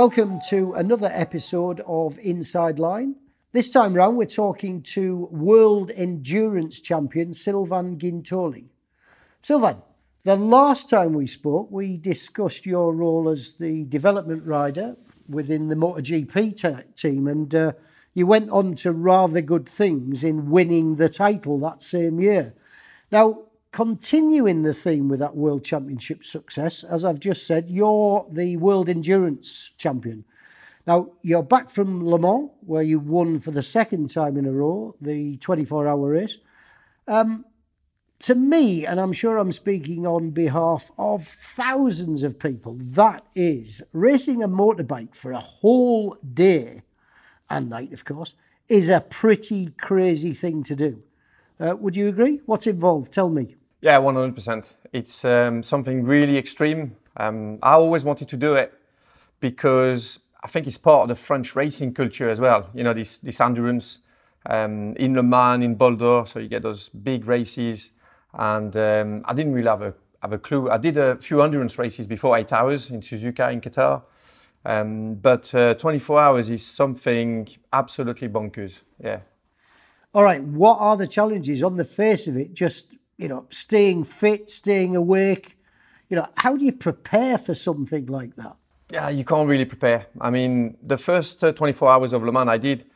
Welcome to another episode of Inside Line. This time round, we're talking to World Endurance Champion Sylvain Guintoli. Sylvain, the last time we spoke, we discussed your role as the development rider within the MotoGP team, and you went on to rather good things in winning the title that same year. Now, continuing the theme with that World Championship success, as I've just said, you're the World Endurance Champion. Now, you're back from Le Mans, where you won for the second time in a row, the 24-hour race. To me, and I'm sure I'm speaking on behalf of thousands of people, that is, racing a motorbike for a whole day, and night, of course, is a pretty crazy thing to do. Would you agree? What's involved? Tell me. Yeah, 100%. It's something really extreme. I always wanted to do it because I think it's part of the French racing culture as well. You know, this endurance in Le Mans, in Boulder, so you get those big races. And I didn't really have a clue. I did a few endurance races before, 8 hours in Suzuka in Qatar. But 24 hours is something absolutely bonkers. Yeah. All right. What are the challenges on the face of it? Just, staying fit, staying awake. How do you prepare for something like that? Yeah, you can't really prepare. I mean, the first 24 hours of Le Mans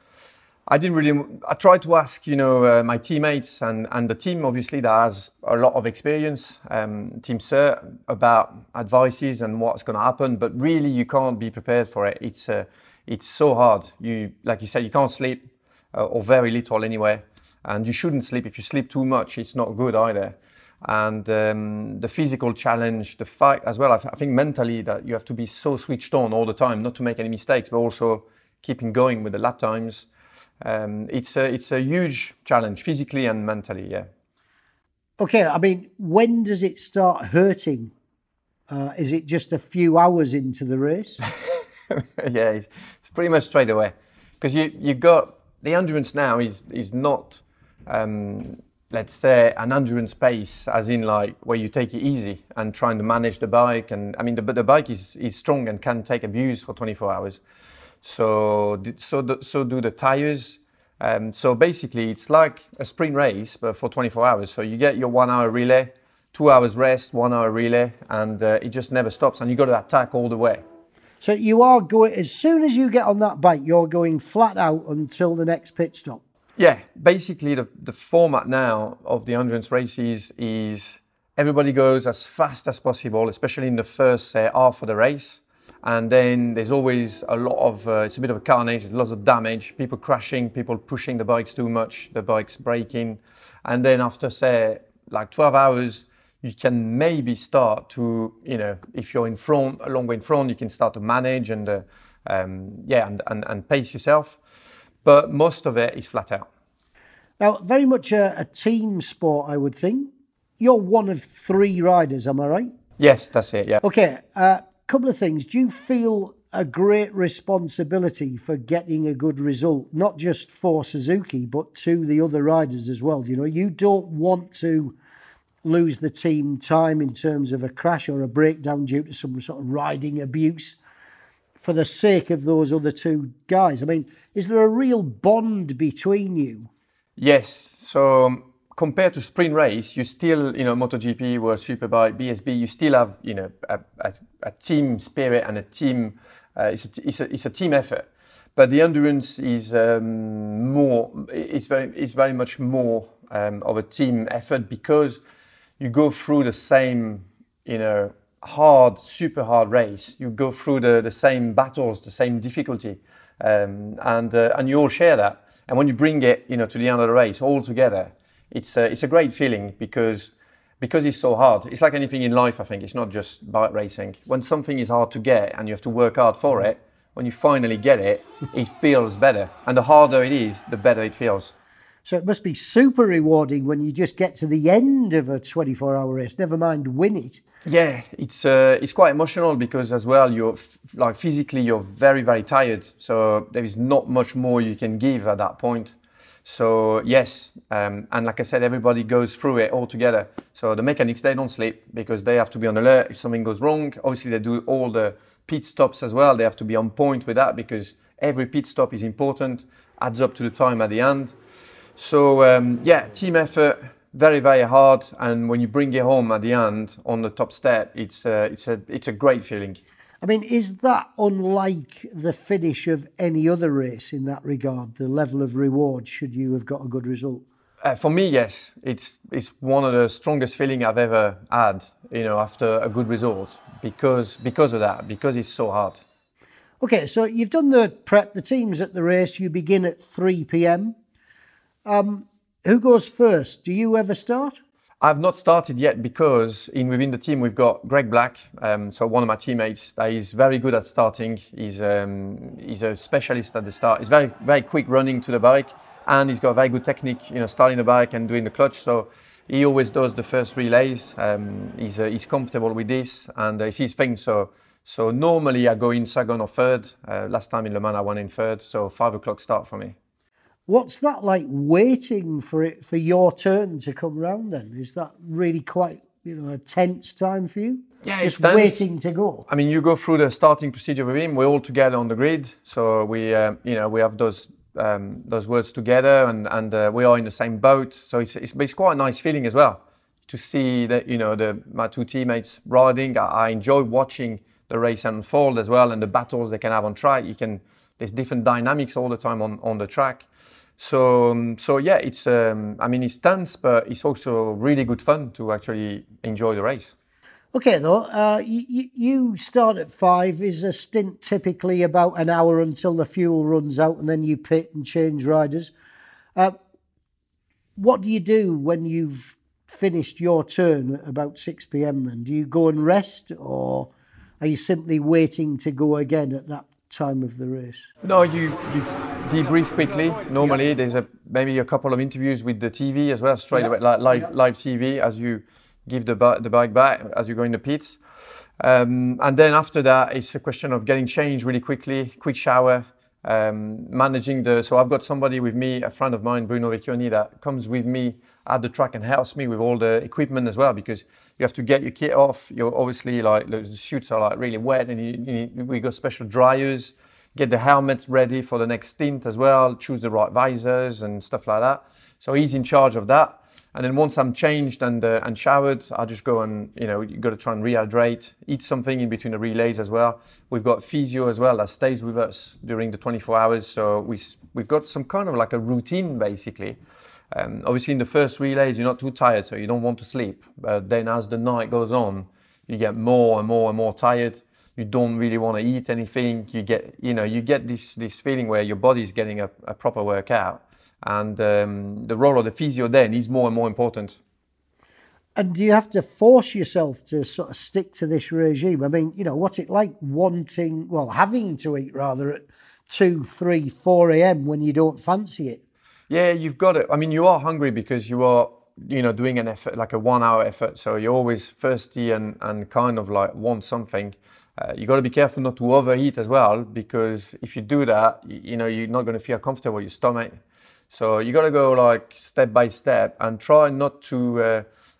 I tried to ask, my teammates and the team, obviously, that has a lot of experience, Team Sir, about advices and what's going to happen. But really, you can't be prepared for it. It's so hard. Like you said, you can't sleep, or very little anyway. And you shouldn't sleep. If you sleep too much, it's not good either. And the physical challenge, the fight as well. I think mentally that you have to be so switched on all the time, not to make any mistakes, but also keeping going with the lap times. It's a huge challenge, physically and mentally, yeah. Okay, I mean, when does it start hurting? Is it just a few hours into the race? Yeah, it's pretty much straight away. Because you got, the endurance now is not, let's say, an endurance pace, as in like where you take it easy and trying to manage the bike. And I mean, the bike is strong and can take abuse for 24 hours. So do the tires. So basically, it's like a sprint race, but for 24 hours. So you get your 1 hour relay, 2 hours rest, 1 hour relay, and it just never stops. And you got to attack all the way. So you are going, as soon as you get on that bike, you're going flat out until the next pit stop. Yeah, basically the format now of the endurance races is everybody goes as fast as possible, especially in the first, say, half of the race. And then there's always a lot of, it's a bit of a carnage, lots of damage, people crashing, people pushing the bikes too much, the bikes breaking. And then after, say, like 12 hours, you can maybe start to, if you're in front, a long way in front, you can start to manage and pace yourself. But most of it is flat out. Now, very much a team sport, I would think. You're one of 3 riders, am I right? Yes, that's it, yeah. Okay, couple of things. Do you feel a great responsibility for getting a good result, not just for Suzuki, but to the other riders as well? You don't want to lose the team time in terms of a crash or a breakdown due to some sort of riding abuse for the sake of those other 2 guys. I mean, is there a real bond between you? Yes. So compared to sprint race, you still, MotoGP, World Superbike, BSB, you still have, a team spirit and a team. It's a team effort. But the endurance is more. It's very much more of a team effort because you go through the same, super hard race. You go through the same battles, the same difficulty, and you all share that. And when you bring it, to the end of the race all together, it's a great feeling because it's so hard. It's like anything in life, I think. It's not just bike racing. When something is hard to get and you have to work hard for it, when you finally get it, it feels better. And the harder it is, the better it feels. So it must be super rewarding when you just get to the end of a 24-hour race, never mind win it. Yeah, it's quite emotional because as well, you're physically, you're very, very tired. So there is not much more you can give at that point. So yes, and like I said, everybody goes through it all together. So the mechanics, they don't sleep because they have to be on alert if something goes wrong. Obviously, they do all the pit stops as well. They have to be on point with that because every pit stop is important, adds up to the time at the end. So team effort, very, very hard. And when you bring it home at the end on the top step, it's a great feeling. I mean, is that unlike the finish of any other race in that regard, the level of reward should you have got a good result? For me, yes. It's one of the strongest feelings I've ever had, after a good result because of that, because it's so hard. Okay, so you've done the prep, the team's at the race, you begin at 3 p.m. Who goes first? Do you ever start? I've not started yet because within the team we've got Greg Black, so one of my teammates that is very good at starting. He's a specialist at the start. He's very, very quick running to the bike, and he's got a very good technique, starting the bike and doing the clutch. So he always does the first relays. He's comfortable with this, and it's his thing. So normally I go in second or third. Last time in Le Mans I went in third, so 5 o'clock start for me. What's that like, waiting for your turn to come round then? Is that really quite, a tense time for you? Yeah, just waiting to go. I mean, you go through the starting procedure with him. We're all together on the grid, so we have those words together, and we are in the same boat. So it's quite a nice feeling as well to see that my two teammates riding. I enjoy watching the race unfold as well, and the battles they can have on track. There's different dynamics all the time on the track. So yeah, it's tense, but it's also really good fun to actually enjoy the race. Okay, though, you start at 5. Is a stint typically about an hour until the fuel runs out, and then you pit and change riders? What do you do when you've finished your turn at about 6 p.m. then? Do you go and rest, or are you simply waiting to go again at that time of the race? No, you debrief quickly. Normally, there's maybe a couple of interviews with the TV as well, straight away, live TV as you give the bike back, as you go in the pits. And then after that, it's a question of getting changed really quickly, quick shower, managing so I've got somebody with me, a friend of mine, Bruno Vecchioni, that comes with me at the track and helps me with all the equipment as well, because you have to get your kit off. You're obviously the suits are really wet, and we got special dryers. Get the helmets ready for the next stint as well. Choose the right visors and stuff like that. So he's in charge of that. And then once I'm changed and showered, I just go and you got to try and rehydrate, eat something in between the relays as well. We've got physio as well that stays with us during the 24 hours. So we've got some kind of like a routine basically. Obviously in the first relays you're not too tired, so you don't want to sleep. But then as the night goes on, you get more and more and more tired. You don't really want to eat anything. You get this feeling where your body's getting a proper workout, and the role of the physio then is more and more important. And do you have to force yourself to sort of stick to this regime? I mean, what's it like having to eat rather at 2, 3, 4 a.m. when you don't fancy it? Yeah, you've got it. I mean, you are hungry because you are, doing an effort, like a 1 hour effort. So you're always thirsty and kind of like want something. You got to be careful not to overeat as well, because if you do that, you're not going to feel comfortable with your stomach. So you got to go like step by step and try not to,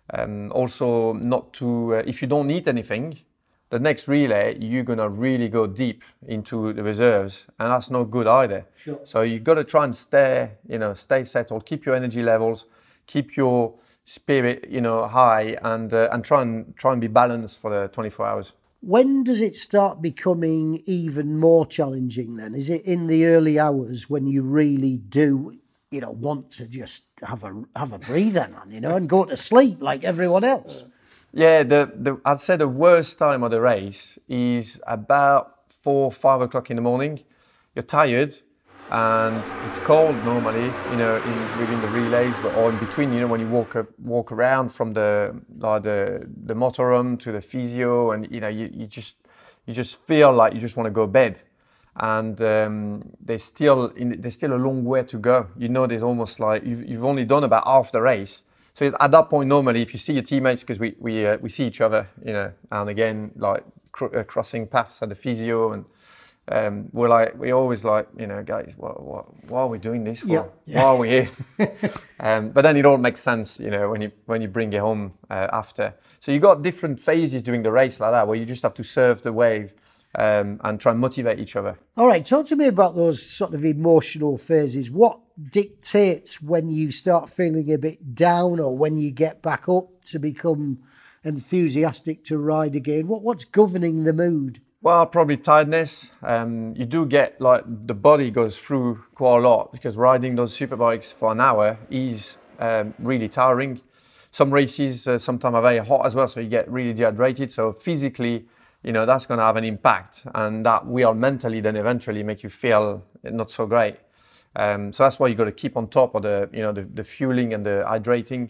if you don't eat anything, the next relay, you're going to really go deep into the reserves, and that's not good either. Sure. So you got to try and stay settled, keep your energy levels, keep your spirit, high, and try and be balanced for the 24 hours. When does it start becoming even more challenging then? Is it in the early hours when you really do, want to just have a breather, man, and go to sleep like everyone else? Yeah, I'd say the worst time of the race is about 4, 5 o'clock in the morning. You're tired and it's cold normally, within the relays, or in between, when you walk around from the motorhome to the physio, and you just feel like you just want to go to bed. And there's still a long way to go. There's almost like you've only done about half the race. So at that point, normally, if you see your teammates, because we see each other, and again, like crossing paths at the physio, and we always guys, why are we doing this for? Yeah. Why are we here? But then it all makes sense, when you bring it home after. So you got different phases during the race like that, where you just have to surf the wave, and try and motivate each other. All right, talk to me about those sort of emotional phases. What dictates when you start feeling a bit down or when you get back up to become enthusiastic to ride again? What's governing the mood? Well, probably tiredness. You do get like the body goes through quite a lot because riding those superbikes for an hour is really tiring. Some races sometimes are very hot as well, so you get really dehydrated. So physically, that's going to have an impact, and that will mentally then eventually make you feel not so great. So that's why you got to keep on top of the fueling and the hydrating.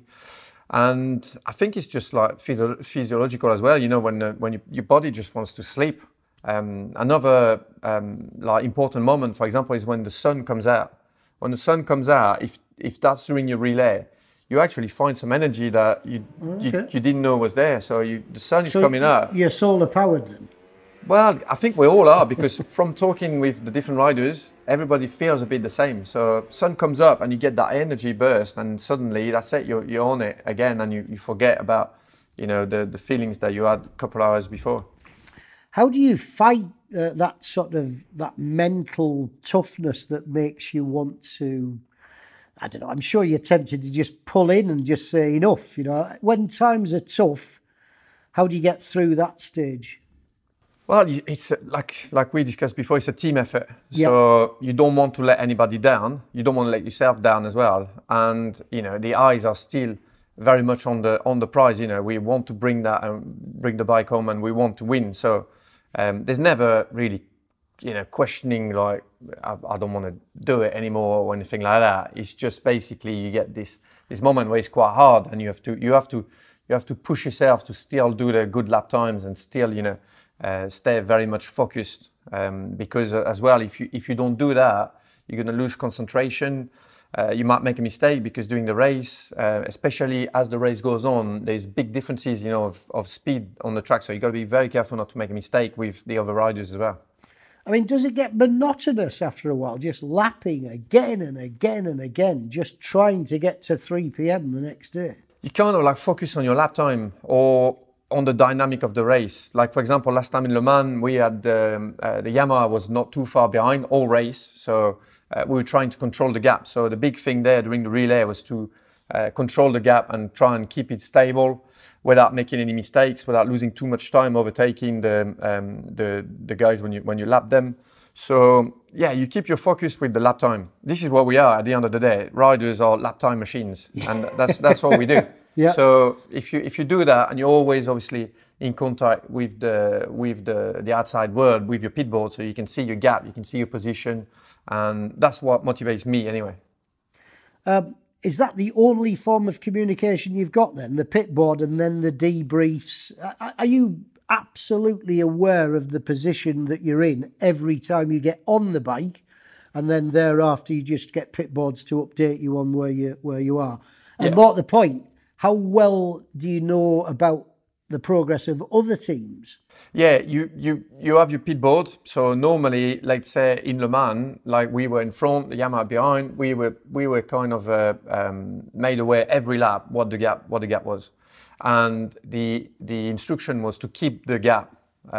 And I think it's just like physiological as well. When your body just wants to sleep. Another like important moment, for example, is when the sun comes out. When the sun comes out, if that's during your relay, you actually find some energy that you didn't know was there. So the sun is coming out. You're solar powered then? Well, I think we all are, because from talking with the different riders, everybody feels a bit the same. So sun comes up and you get that energy burst, and suddenly that's it. You're on it again, and you forget about the feelings that you had a couple of hours before. How do you fight that mental toughness that makes you want to? I don't know. I'm sure you're tempted to just pull in and just say enough. When times are tough, how do you get through that stage? Well, it's like we discussed before. It's a team effort. So you don't want to let anybody down. You don't want to let yourself down as well. And the eyes are still very much on the prize. We want to bring the bike home, and we want to win. So there's never really questioning like I don't want to do it anymore or anything like that. It's just basically you get this moment where it's quite hard, and you have to push yourself to still do the good lap times and still stay very much focused, because as well if you don't do that, you're going to lose concentration. You might make a mistake, because during the race, especially as the race goes on, there's big differences of speed on the track, so you've got to be very careful not to make a mistake with the other riders as well. I mean, does it get monotonous after a while, just lapping again and again and again, just trying to get to 3 p.m. the next day? You kind of focus on your lap time or on the dynamic of the race. Like, for example, last time in Le Mans, we had the Yamaha was not too far behind all race. So we were trying to control the gap. So the big thing there during the relay was to control the gap and try and keep it stable without making any mistakes, without losing too much time overtaking the guys when you lap them. So yeah, you keep your focus with the lap time. This is what we are at the end of the day. Riders are lap time machines, and that's what we do. Yeah. So if you do that, and you're always obviously in contact with the outside world, with your pit board, so you can see your gap, you can see your position, and that's what motivates me anyway. Is that the only form of communication you've got then, the pit board and then the debriefs? Are you absolutely aware of the position that you're in every time you get on the bike, and then thereafter you just get pit boards to update you on where you are? And more to the point, how well do you know about the progress of other teams? Yeah, you have your pit board. So normally, let's say in Le Mans, like we were in front, the Yamaha behind, we were kind of made aware every lap what the gap was, and the instruction was to keep the gap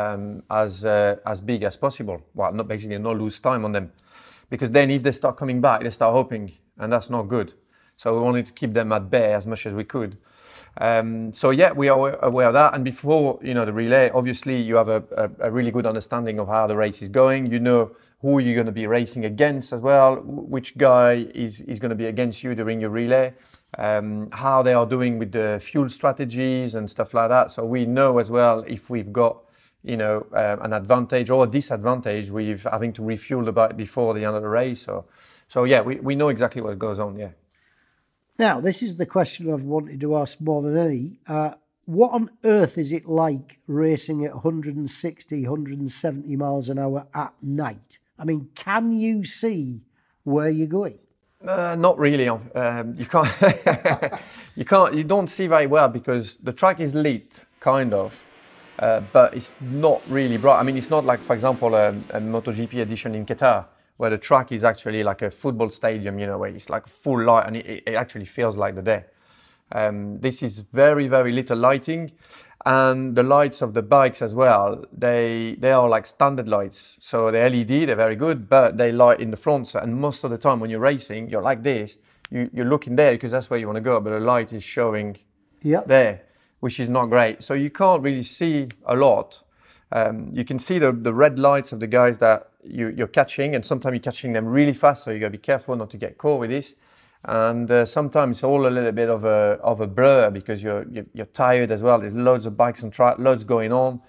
as big as possible. Well, not lose time on them, because then if they start coming back, they start hopping, and that's not good. So we wanted to keep them at bay as much as we could. So yeah, we are aware of that. And before the relay, obviously you have a really good understanding of how the race is going. You know who you're going to be racing against as well, which guy is going to be against you during your relay, how they are doing with the fuel strategies and stuff like that. So we know as well if we've got an advantage or a disadvantage with having to refuel the bike before the end of the race. So yeah, we know exactly what goes on. Yeah. Now, this is the question I've wanted to ask more than any. What on earth is it like racing at 160, 170 miles an hour at night? I mean, can you see where you're going? Not really. You can't. You don't see very well because the track is lit, kind of, but it's not really bright. I mean, it's not like, for example, a MotoGP edition in Qatar, where the track is actually like a football stadium, where it's like full light and it actually feels like the day. This is very, very little lighting. And the lights of the bikes as well, they are like standard lights. So the LED, they're very good, but they light in the front. And most of the time when you're racing, you're like this, you're looking there because that's where you want to go, but the light is showing there, which is not great. So you can't really see a lot. You can see the red lights of the guys that you're catching, and sometimes you're catching them really fast, so you got to be careful not to get caught with this. And sometimes it's all a little bit of a blur because you're tired as well. There's loads of bikes and loads going on.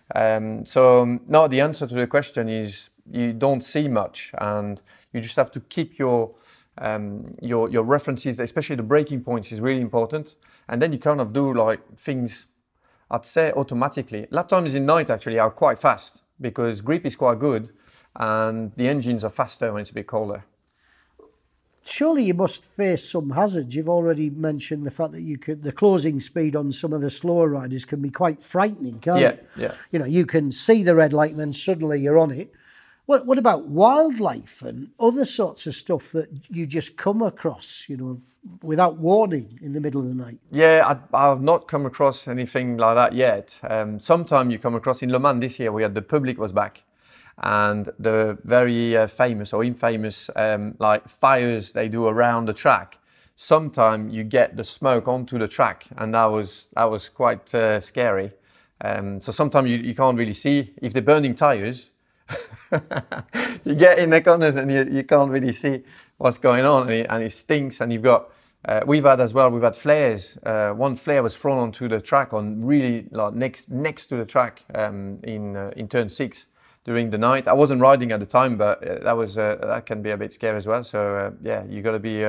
So no, the answer to the question is you don't see much, and you just have to keep your references, especially the braking points, is really important. And then you kind of do like things, I'd say, automatically. Lap times in night actually are quite fast because grip is quite good, and the engines are faster when it's a bit colder. Surely you must face some hazards. You've already mentioned the fact that the closing speed on some of the slower riders can be quite frightening, can't it? Yeah. You know, you can see the red light and then suddenly you're on it. What about wildlife and other sorts of stuff that you just come across, you know, without warning in the middle of the night? Yeah, I've not come across anything like that yet. Sometime you come across, in Le Mans this year, we had the public was back. And the very famous or infamous like fires they do around the track. Sometimes you get the smoke onto the track, and that was quite scary. So sometimes you can't really see if they're burning tires. You get in the corners and you can't really see what's going on, and it stinks. And you've got we've had flares. One flare was thrown onto the track on really like next to the track in turn 6. During the night. I wasn't riding at the time, but that can be a bit scary as well. So yeah, you got to be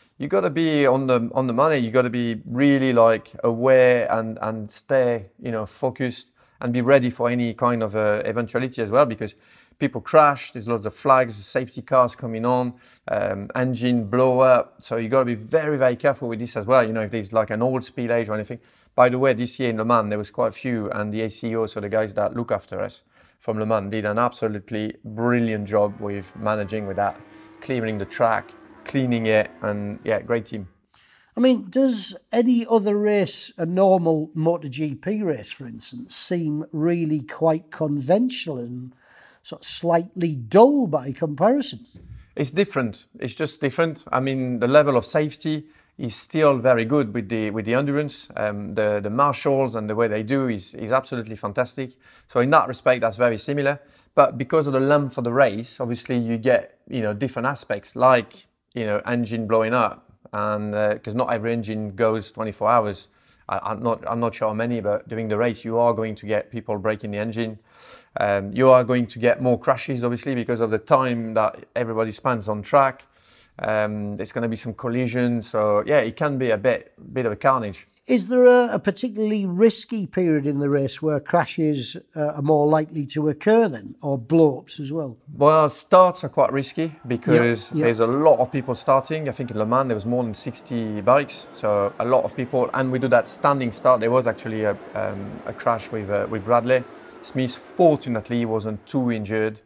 on the money. You got to be really like aware and stay focused and be ready for any kind of eventuality as well, because people crash. There's lots of flags, safety cars coming on, engine blow up. So you got to be very, very careful with this as well. You know, if there's like an old speed age or anything. By the way, this year in Le Mans there was quite a few, and the ACO, so the guys that look after us from Le Mans, did an absolutely brilliant job with managing with that, clearing the track, cleaning it, and yeah, great team. I mean, does any other race, a normal MotoGP race, for instance, seem really quite conventional and sort of slightly dull by comparison? It's different. It's just different. I mean, the level of safety is still very good with the endurance. The marshals and the way they do is absolutely fantastic. So in that respect, that's very similar. But because of the length of the race, obviously you get different aspects like engine blowing up, and because not every engine goes 24 hours. I'm not sure how many, but during the race you are going to get people breaking the engine. You are going to get more crashes, obviously, because of the time that everybody spends on track. There's going to be some collision, so yeah, it can be a bit of a carnage. Is there a particularly risky period in the race where crashes are more likely to occur then, or blow-ups as well? Well, starts are quite risky because there's a lot of people starting. I think in Le Mans there was more than 60 bikes, so a lot of people, and we do that standing start. There was actually a crash with Bradley Smith. Fortunately, he wasn't too injured,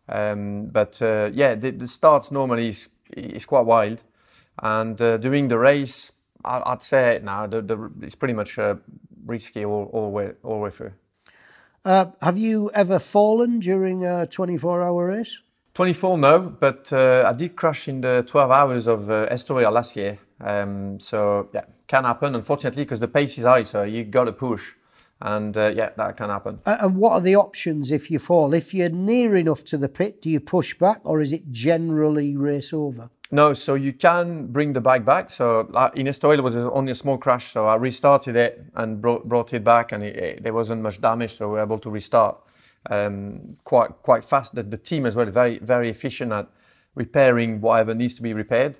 but the starts normally is quite wild, and during the race, I'd say now it's pretty much risky all the way through. Have you ever fallen during a 24-hour race? 24, no, but I did crash in the 12 hours of Estoril last year. So yeah, can happen, unfortunately, because the pace is high, so you got to push. And that can happen. And what are the options if you fall? If you're near enough to the pit, do you push back, or is it generally race over? No, so you can bring the bike back. So in Estoril, it was only a small crash, so I restarted it and brought it back, and there wasn't much damage, so we were able to restart quite fast. The team as well, very, very efficient at repairing whatever needs to be repaired.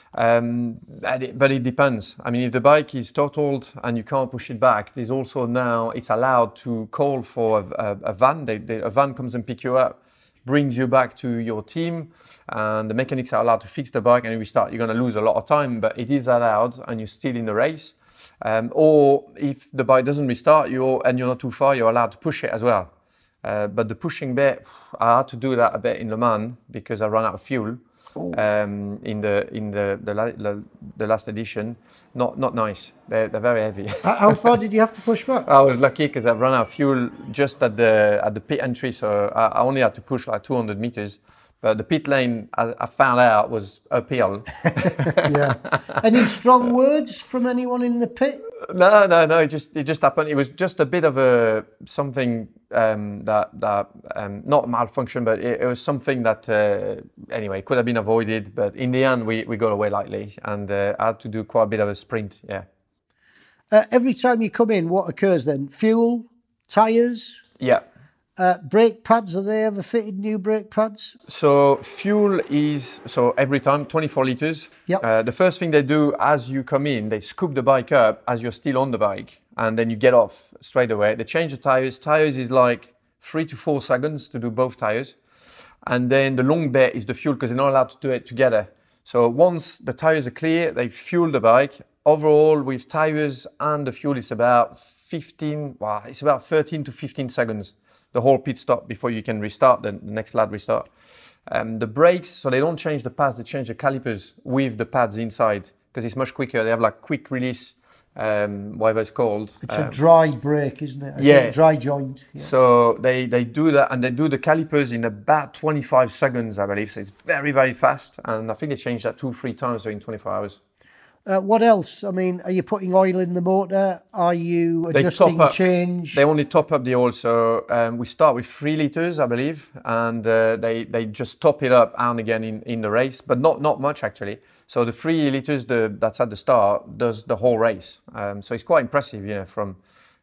But it depends. I mean, if the bike is totaled and you can't push it back, there's also now it's allowed to call for a van. A van comes and pick you up, brings you back to your team, and the mechanics are allowed to fix the bike and restart. You're going to lose a lot of time, but it is allowed, and you're still in the race. Or if the bike doesn't restart, you're not too far, you're allowed to push it as well. But the pushing bit, I had to do that a bit in Le Mans because I ran out of fuel. In the the last edition. Not nice. They're very heavy. How far did you have to push back? I was lucky because I've run out of fuel just at the pit entry, so I only had to push like 200 meters. But the pit lane, I found out, was uphill. Yeah. Any strong words from anyone in the pit? No. It just happened. It was just a bit of a something that not malfunction, but it was something that anyway could have been avoided. But in the end, we got away lightly, and I had to do quite a bit of a sprint. Yeah. Every time you come in, what occurs then? Fuel, tyres? Yeah. Brake pads, are they ever fitted new brake pads? So fuel is, every time 24 liters. Yep. The first thing they do as you come in, they scoop the bike up as you're still on the bike, and then you get off straight away. They change the tires. Tires is like 3 to 4 seconds to do both tires. And then the long bit is the fuel, because they're not allowed to do it together. So once the tires are clear, they fuel the bike. Overall, with tires and the fuel, it's about 13 to 15 seconds. The whole pit stop before you can restart, the next lap restart. The brakes, so they don't change the pads, they change the calipers with the pads inside because it's much quicker. They have like quick release, whatever it's called. It's a dry brake, isn't it? Yeah. Dry joint. Yeah. So they do that, and they do the calipers in about 25 seconds, I believe. So it's very, very fast. And I think they changed that 2-3 times in 24 hours. What else? I mean, are you putting oil in the motor? Are you adjusting change? They only top up the oil. So we start with 3 liters, I believe, and they just top it up and again in the race, but not much actually. So the 3 liters that's at the start does the whole race. So it's quite impressive, you know, from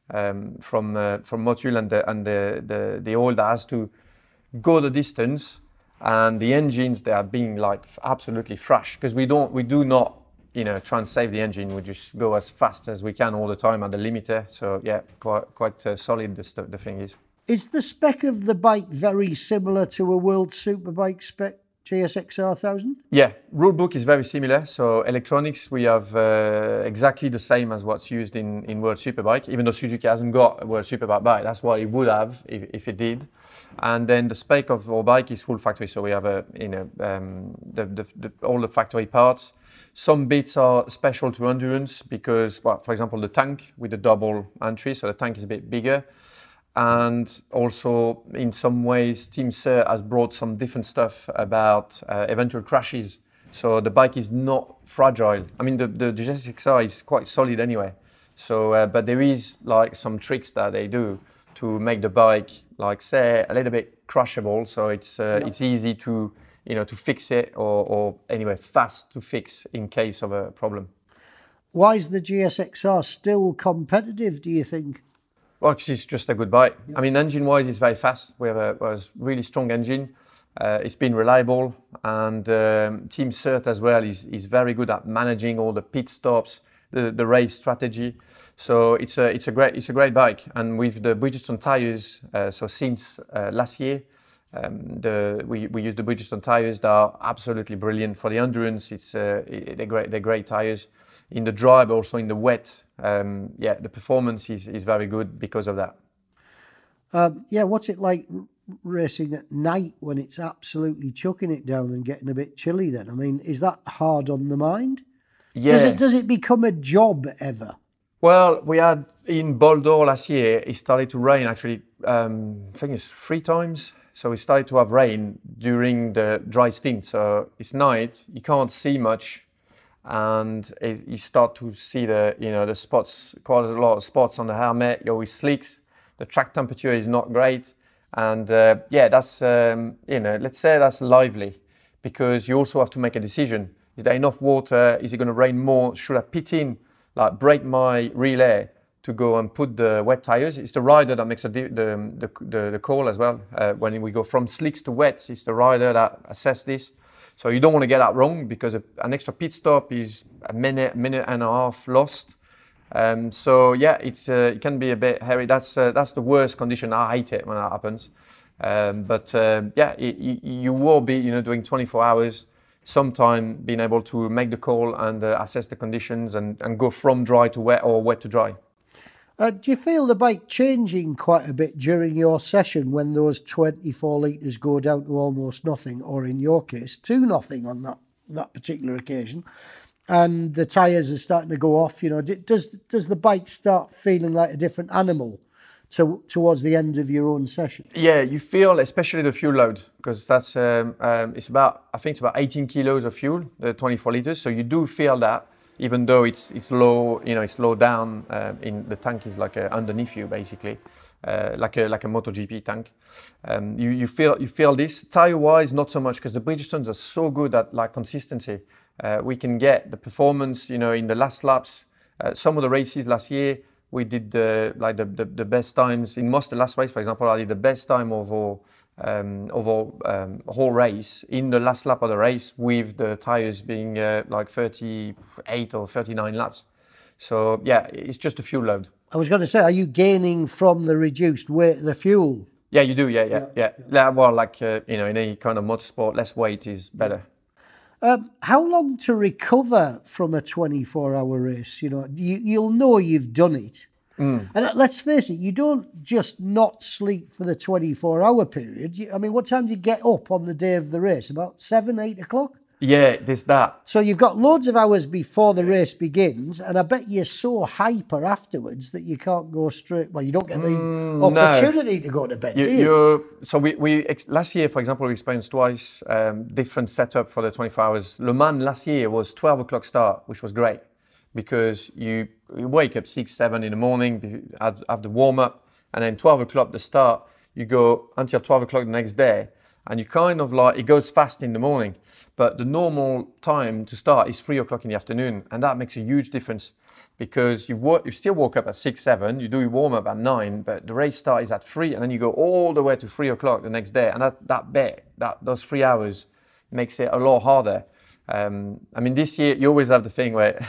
Motul and the oil that has to go the distance, and the engines, they are being like absolutely fresh because we do not, you know, try and save the engine. We just go as fast as we can all the time at the limiter. So yeah, quite solid the thing is. Is the spec of the bike very similar to a World Superbike spec GSX-R 1000? Yeah, rule book is very similar. So electronics, we have exactly the same as what's used in World Superbike, even though Suzuki hasn't got a World Superbike bike. That's what it would have if it did. And then the spec of our bike is full factory. So we have all the factory parts. Some bits are special to endurance because, well, for example, the tank with the double entry, so the tank is a bit bigger. And also, in some ways, Team Sir has brought some different stuff about eventual crashes. So the bike is not fragile. I mean, the GSX-R is quite solid anyway. So, but there is like some tricks that they do to make the bike, like say, a little bit crashable. So it's easy to, you know, to fix it or anyway, fast to fix in case of a problem. Why is the GSX-R still competitive, do you think? Well, because it's just a good bike. Yeah. I mean, engine-wise, it's very fast. We have a really strong engine. It's been reliable, and Team Cert as well is very good at managing all the pit stops, the race strategy. So it's a great bike. And with the Bridgestone tires, so since last year, we use the Bridgestone tires that are absolutely brilliant for the endurance. They're great tires. In the dry, but also in the wet, the performance is very good because of that. What's it like racing at night when it's absolutely chucking it down and getting a bit chilly then? I mean, is that hard on the mind? Yeah. Does it become a job ever? Well, we had in Bordeaux last year, it started to rain actually, I think it's 3 times. So we started to have rain during the dry stint. So it's night, you can't see much. And you start to see the spots, quite a lot of spots on the helmet. You're with slicks. The track temperature is not great, and that's let's say that's lively, because you also have to make a decision. Is there enough water? Is it going to rain more? Should I pit in, like break my relay to go and put the wet tires? It's the rider that makes the call as well. When we go from slicks to wets, it's the rider that assesses this. So you don't want to get that wrong, because an extra pit stop is a minute and a half lost. It can be a bit hairy. That's the worst condition. I hate it when that happens. You will be, doing 24 hours, sometime being able to make the call and assess the conditions and go from dry to wet or wet to dry. Do you feel the bike changing quite a bit during your session when those 24 litres go down to almost nothing, or in your case, to nothing on that particular occasion? and the tyres are starting to go off, does the bike start feeling like a different animal towards the end of your own session? Yeah, you feel, especially the fuel load, because that's it's about 18 kilos of fuel, the 24 liters. So you do feel that, even though it's low, it's low down. In the tank is like underneath you, basically, like a MotoGP tank. You feel this. Tire wise, not so much, because the Bridgestones are so good at like consistency. We can get the performance, in the last laps. Some of the races last year, we did the best times in most of the last race. For example, I did the best time of our whole race in the last lap of the race, with the tires being like 38 or 39 laps. So yeah, it's just the fuel load. I was going to say, are you gaining from the reduced weight, the fuel? Yeah, you do. Yeah. Well, like in any kind of motorsport, less weight is better. How long to recover from a 24-hour race? You'll know you've done it. And let's face it, you don't just not sleep for the 24-hour period. What time do you get up on the day of the race? About 7, 8 o'clock? Yeah, there's that. So you've got loads of hours before the race begins, and I bet you're so hyper afterwards that you can't go straight. Well, you don't get the opportunity to go to bed, do you? So we last year, for example, we experienced twice different setup for the 24 hours. Le Mans last year was 12 o'clock start, which was great, because you wake up 6, 7 in the morning, have the warm up, and then 12 o'clock the start. You go until 12 o'clock the next day, and you kind of like, it goes fast in the morning. But the normal time to start is 3 o'clock in the afternoon. And that makes a huge difference, because you still woke up at 6, 7, you do your warm up at 9, but the race start is at 3, and then you go all the way to 3 o'clock the next day. And those 3 hours makes it a lot harder. This year, you always have the thing where,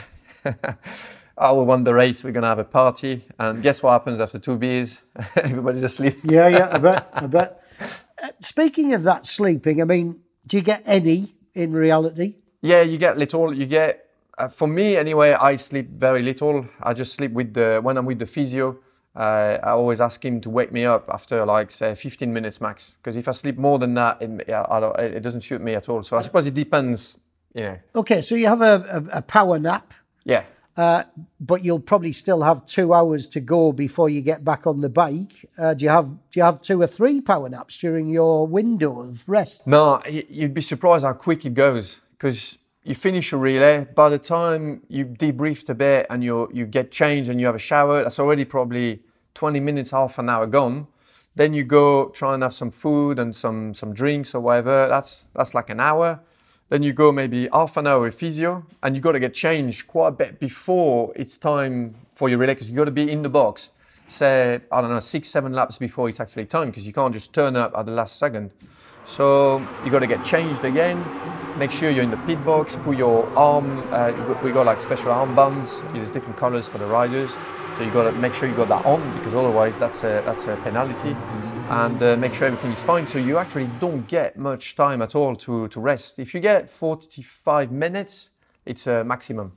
we won the race, we're going to have a party. And guess what happens after 2 beers? Everybody's asleep. Yeah, I bet. Speaking of that sleeping, do you get any in reality? Yeah, you get little. You get, for me anyway, I sleep very little. I just sleep when I'm with the physio. I always ask him to wake me up after like say 15 minutes max, because if I sleep more than that, it doesn't suit me at all. So I suppose it depends. Okay, so you have a power nap. Yeah. But you'll probably still have 2 hours to go before you get back on the bike. Do you have 2 or 3 power naps during your window of rest? No, you'd be surprised how quick it goes, because you finish a relay. By the time you debrief a bit and you get changed and you have a shower, that's already probably 20 minutes, half an hour gone. Then you go try and have some food and some drinks or whatever. That's like an hour. Then you go maybe half an hour with physio, and you got to get changed quite a bit before it's time for your relay, because you got to be in the box, say, 6, 7 laps before it's actually time, because you can't just turn up at the last second. So you got to get changed again, make sure you're in the pit box, put your arm, we got like special armbands, there's different colors for the riders. So you got to make sure you got that on, because otherwise that's a penalty. And make sure everything is fine. So you actually don't get much time at all to rest. If you get 45 minutes, it's a maximum.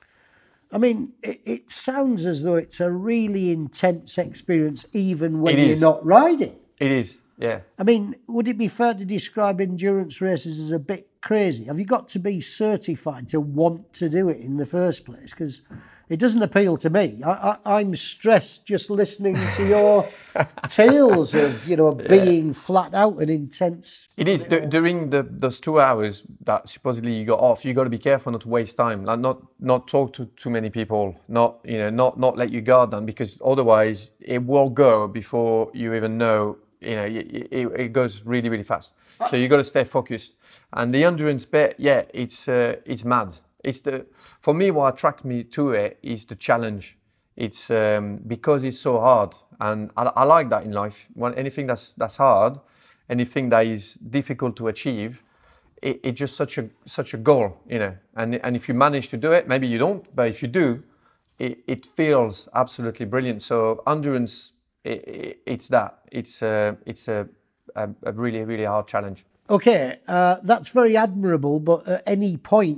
It sounds as though it's a really intense experience, even when you're not riding. It is, yeah. Would it be fair to describe endurance races as a bit crazy? Have you got to be certified to want to do it in the first place? Because it doesn't appeal to me. I'm stressed just listening to your tales of, being flat out and intense. It is. During those 2 hours that supposedly you got off, you got to be careful not to waste time. Like not talk to too many people. Not let your guard down, because otherwise it will go before you even know. It goes really, really fast. So you got to stay focused. And the endurance bit, yeah, it's mad. For me, what attracts me to it is the challenge. It's because it's so hard, and I like that in life. Anything that's hard, anything that is difficult to achieve, it's just such a goal, And if you manage to do it, maybe you don't, but if you do, it feels absolutely brilliant. So endurance, it's that. It's a really, really hard challenge. Okay, that's very admirable, but at any point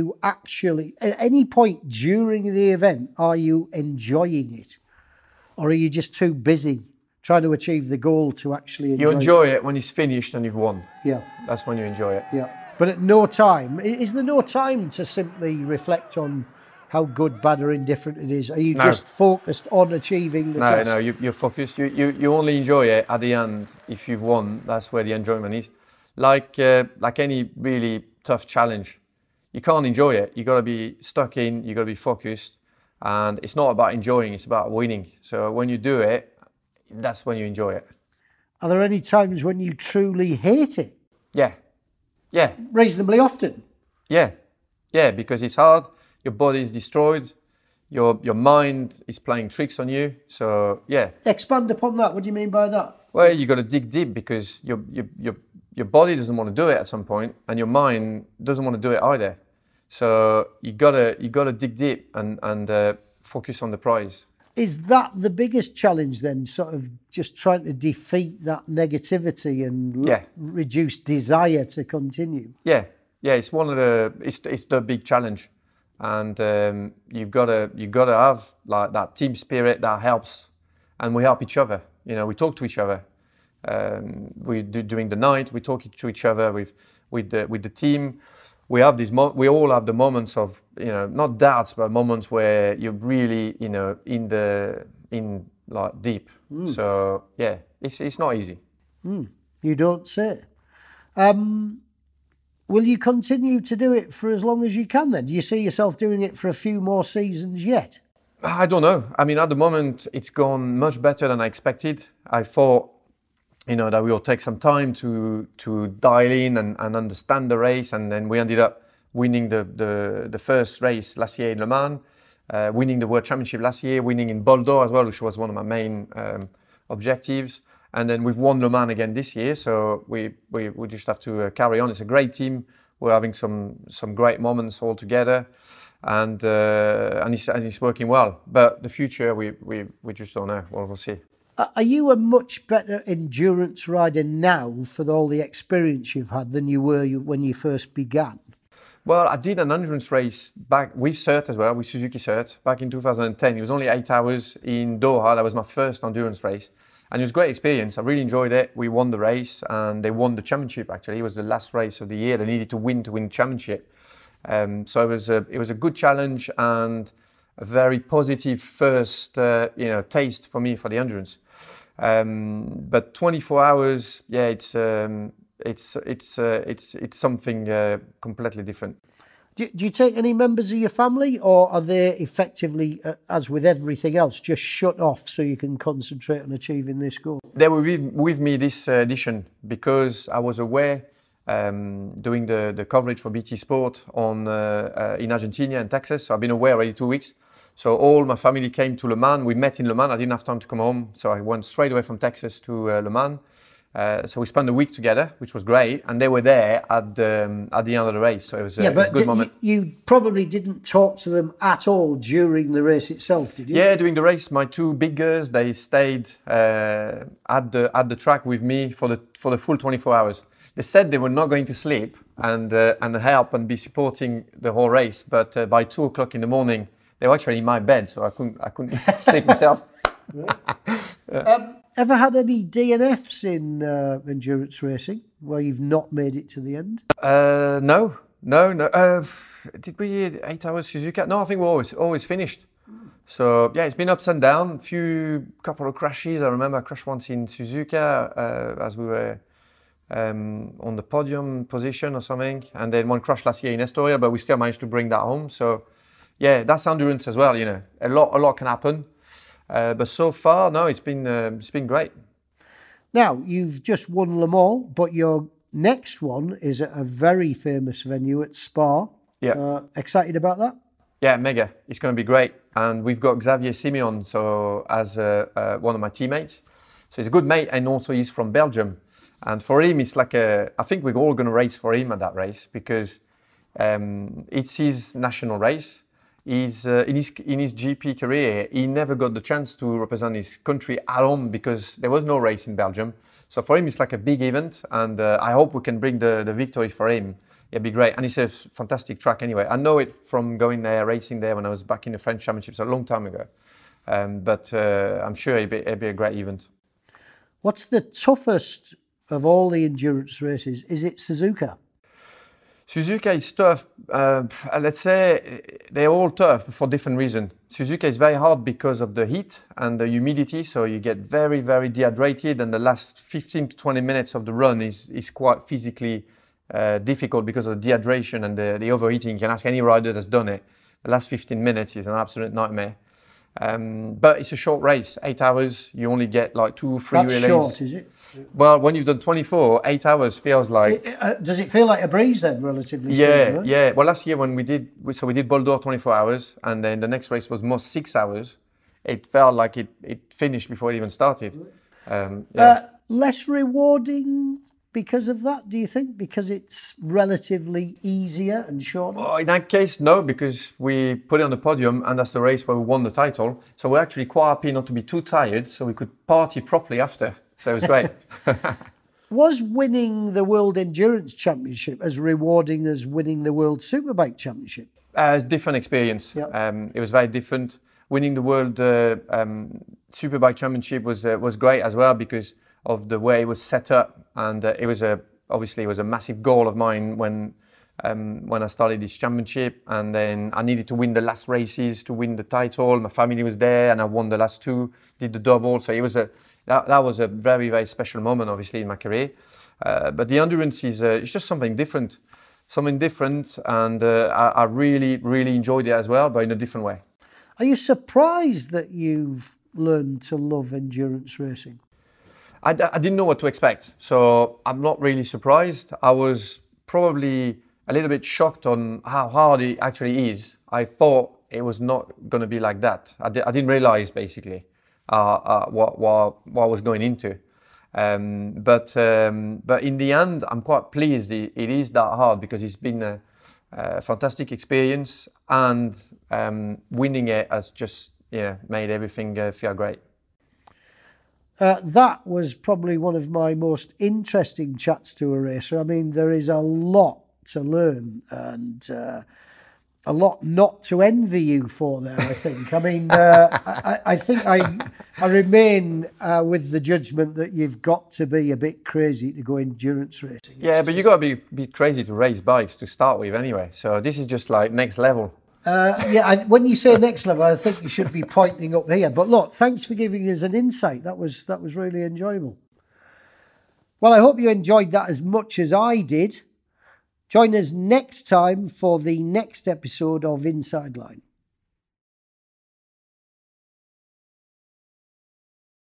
during the event, are you enjoying it? Or are you just too busy trying to achieve the goal to actually enjoy it? You enjoy it when it's finished and you've won. Yeah. That's when you enjoy it. Yeah. But at no time, is there no time to simply reflect on how good, bad or indifferent it is? Are you just focused on achieving the task? No, you're focused. You only enjoy it at the end if you've won. That's where the enjoyment is. Like any really tough challenge, you can't enjoy it. You got to be stuck in. You got to be focused, and it's not about enjoying. It's about winning. So when you do it, that's when you enjoy it. Are there any times when you truly hate it? Yeah. Reasonably often? Yeah, because it's hard. Your body is destroyed. Your mind is playing tricks on you. So yeah. Expand upon that. What do you mean by that? Well, you got to dig deep because your body doesn't want to do it at some point, and your mind doesn't want to do it either. So you gotta dig deep and focus on the prize. Is that the biggest challenge then? Sort of just trying to defeat that negativity and reduce desire to continue. Yeah. It's one of it's the big challenge, and you've got to have like that team spirit that helps, and we help each other. We talk to each other. We do during the night. We talk to each other with the team. We have we all have the moments of not doubts, but moments where you're really in like deep. So yeah, it's not easy. You don't say. Will you continue to do it for as long as you can then? Do you see yourself doing it for a few more seasons yet? I don't know. I mean, at the moment, it's gone much better than I expected. I thought, that we will take some time to dial in and understand the race. And then we ended up winning the first race last year in Le Mans, winning the World Championship last year, winning in Bol d'Or as well, which was one of my main objectives. And then we've won Le Mans again this year, so we just have to carry on. It's a great team. We're having some great moments all together, and it's working well. But the future, we just don't know. We'll see. Are you a much better endurance rider now for all the experience you've had than you were when you first began? Well, I did an endurance race back with CERT as well, with Suzuki CERT, back in 2010. It was only 8 hours in Doha. That was my first endurance race. And it was a great experience. I really enjoyed it. We won the race and they won the championship, actually. It was the last race of the year. They needed to win the championship. So it was a good challenge and a very positive first taste for me for the endurance. But 24 hours, it's something completely different. Do you take any members of your family, or are they effectively, as with everything else, just shut off so you can concentrate on achieving this goal? They were with me this edition because I was away doing the coverage for BT Sport in Argentina and Texas. So I've been away already 2 weeks. So all my family came to Le Mans. We met in Le Mans. I didn't have time to come home. So I went straight away from Texas to Le Mans. So we spent a week together, which was great, and they were there at the end of the race. So it was, it was a good moment. You probably didn't talk to them at all during the race itself, did you? Yeah, during the race, my two big girls, they stayed at the track with me for the full 24 hours. They said they were not going to sleep and help and be supporting the whole race, but by 2 o'clock in the morning, they were actually in my bed, so I couldn't sleep myself. Ever had any DNFs in endurance racing where you've not made it to the end? No. Did we 8 hours Suzuka? No, I think we always finished. So yeah, it's been ups and downs. Couple of crashes. I remember I crashed once in Suzuka as we were on the podium position or something, and then one crash last year in Estoril, but we still managed to bring that home. So yeah, that's endurance as well. A lot can happen. But so far, no, it's been great. Now, you've just won Le Mans, but your next one is at a very famous venue at Spa. Yeah. Excited about that? Yeah, mega. It's going to be great. And we've got Xavier Simeon as one of my teammates. So he's a good mate, and also he's from Belgium. And for him, it's like I think we're all going to race for him at that race because it's his national race. He's in his GP career, he never got the chance to represent his country at home because there was no race in Belgium. So for him, it's like a big event, and I hope we can bring the victory for him. It'd be great, and it's a fantastic track anyway. I know it from going there, racing there when I was back in the French Championships a long time ago. But I'm sure it'd be a great event. What's the toughest of all the endurance races? Is it Suzuka? Suzuka is tough. Let's say they're all tough for different reasons. Suzuka is very hard because of the heat and the humidity, so you get very, very dehydrated, and the last 15 to 20 minutes of the run is quite physically difficult because of the dehydration and the overheating. You can ask any rider that's done it. The last 15 minutes is an absolute nightmare. But it's a short race, 8 hours. You only get like 2-3 relays. That's short, is it? Well, when you've done 24, 8 hours feels like... Does it feel like a breeze then, relatively Yeah, speaking, right? yeah. Well, last year when we did Bol d'Or 24 hours, and then the next race was Most 6 hours, it felt like it finished before it even started. Less rewarding because of that, do you think? Because it's relatively easier and shorter? Oh, in that case, no, because we put it on the podium, and that's the race where we won the title. So we're actually quite happy not to be too tired, so we could party properly after. So it was great. Was winning the World Endurance Championship as rewarding as winning the World Superbike Championship? Different experience. Yep. It was very different. Winning the World Superbike Championship was great as well because of the way it was set up, and it was a massive goal of mine when I started this championship, and then I needed to win the last races to win the title. My family was there, and I won the last two, did the double. So it was that was a very, very special moment, obviously, in my career. But the endurance is it's just something different, and I really, really enjoyed it as well, but in a different way. Are you surprised that you've learned to love endurance racing? I didn't know what to expect, so I'm not really surprised. I was probably a little bit shocked on how hard it actually is. I thought it was not going to be like that. I didn't realize basically what I was going into. But in the end, I'm quite pleased it is that hard because it's been a fantastic experience, and winning it has just made everything feel great. That was probably one of my most interesting chats to a racer. I mean, there is a lot to learn and a lot not to envy you for there, I think. I mean, I think I remain with the judgment that you've got to be a bit crazy to go endurance racing. Yeah, but you got to be crazy to race bikes to start with anyway. So this is just like next level. When you say next level, I think you should be pointing up here. But look, thanks for giving us an insight. That was really enjoyable. Well, I hope you enjoyed that as much as I did. Join us next time for the next episode of Inside Line.